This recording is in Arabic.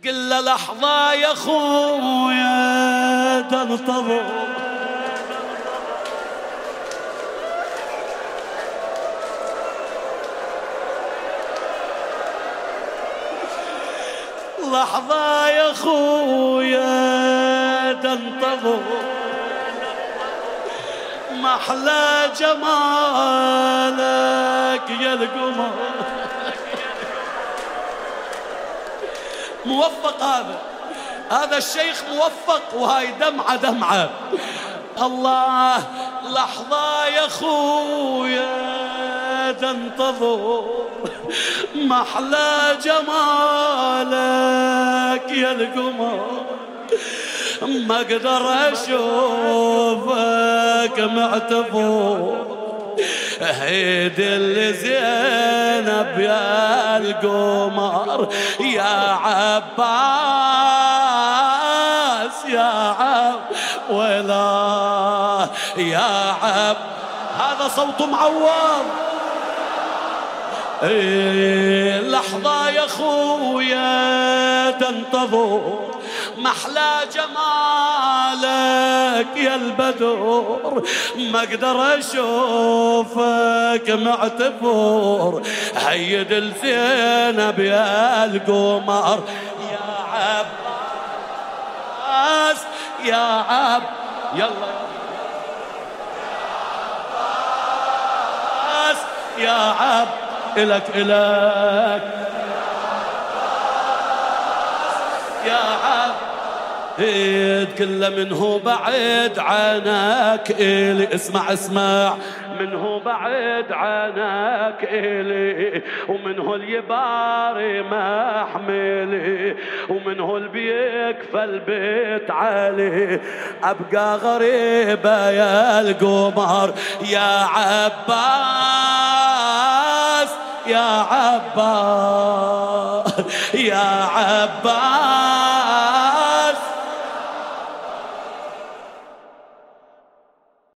قل له لحظة يا خويا تنتظر، لحظة يا خويا تنتظر، محلى جمالك يا القمر. موفق هذا الشيخ موفق، وهاي دمعة دمعة. الله لحظة يا خويا تنتظر، محلى جمالك يا القمر، ما اقدر اشوفك معتبر، هيد اللي زينب يا القمر يا عباس يا عب ولا يا عب. هذا صوت معوض. لحظة يا خويا تنتظر، محلى جمالك يا البدر، ما اقدر اشوفك معتبر، هيد الزينب يا القمر يا عباس يا عب. يلا عباس يا عب، إلك يا عب. كله منه بعد عنك إلي، اسمع منه بعد عنك إلي، ومنه اليباري محملي، ومنه البيكفى البيت علي، أبقى غريبة يا القمر يا عباس يا عباس يا عباس